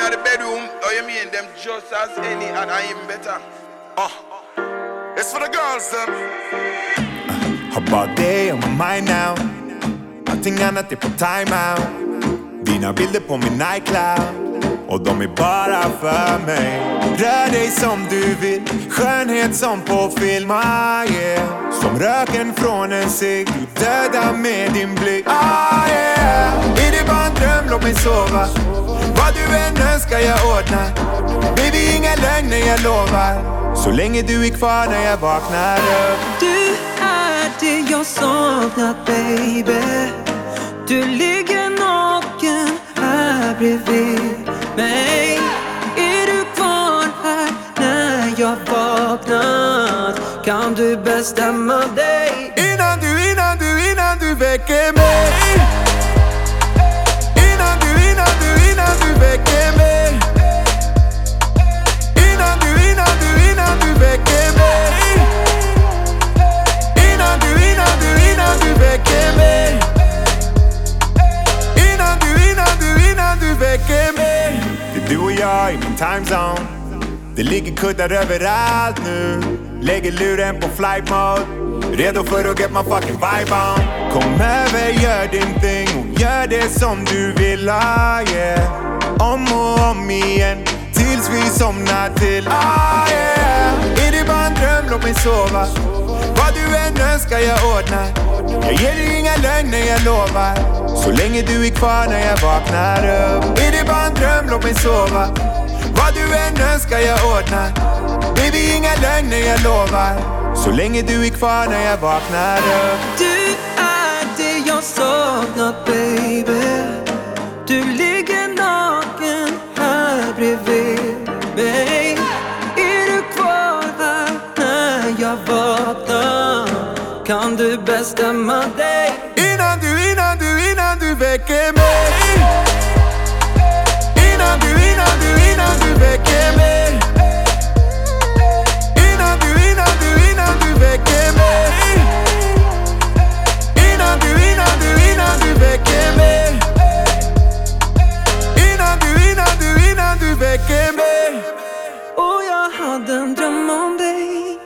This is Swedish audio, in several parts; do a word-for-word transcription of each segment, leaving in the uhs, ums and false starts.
at the bedroom, or you mean them just as any and I am better? Uh, it's for the girls then. Har bara det on my mind now. Allting annat är på timeout. Dina bilder på min iCloud, och de är bara för mig. Rör dig som du vill, skönhet som på film, ah, yeah. Som röken från en cigg, du dödar med din blick, ah, yeah. Är det bara en dröm, låt mig sova. Vad du än önskar jag ordna. Baby, inga lögner jag lovar. Så länge du är kvar när jag vaknar upp. Du är det jag saknat, baby. Du ligger naken här bredvid mig. Är du kvar här när jag vaknat? Kan du bestämma dig? Innan du, innan du, innan du väcker mig. Innan du, innan du, innan du väcker mig. Innan du, innan du, innan du väcker mig. Innan du, innan du, innan du väcker mig. Innan du, innan du, innan du väcker mig. Det är du och jag i min timezone. Det ligger kuddar överallt nu. Lägger luren på flight mode. Redo för att get my fucking vibe on. Kom över, gör din thing och gör det som du vill, ah, yeah. Om och om igen tills vi somnar till, ah, yeah. Är det bara en dröm, låt mig sova. Vad du än önskar jag ordnar. Jag ger dig inga lögner jag lovar. Så länge du är kvar när jag vaknar upp. Är det bara en dröm, låt mig sova. Vad du än önskar jag ordnar. Baby, inga lögner jag lovar. Så länge du är kvar när jag vaknar upp. Du är det jag saknat, baby. Du ligger naken här bredvid mig. Är du kvar här när jag vaknar? Kan du bestämma dig? Innan du, innan du, innan du väcker mig. Innan du, innan du, innan du väcker mig. Innan du, innan du, innan du väcker mig. Innan du, innan du, innan du väcker mig. Innan du, innan du, innan du väcker mig. Och jag hade en dröm om dig.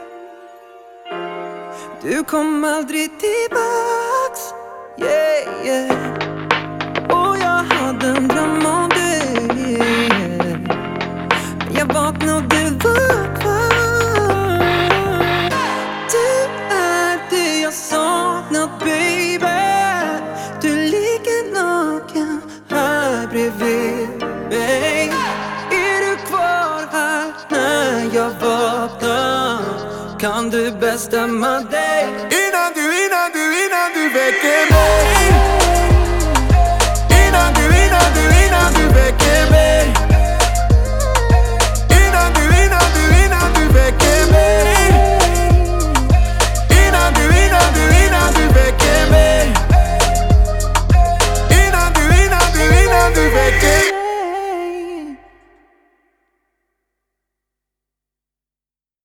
Du kom aldrig tillbaks, yeah, yeah. Och jag hade en dröm om dig, yeah. Jag vaknade och du var kvar. Du är det jag saknat, baby. Du ligger naken här bredvid mig. Är du kvar här när jag vaknar? Kan du bestämma dig? Innan du, innan du, innan du väcker mig.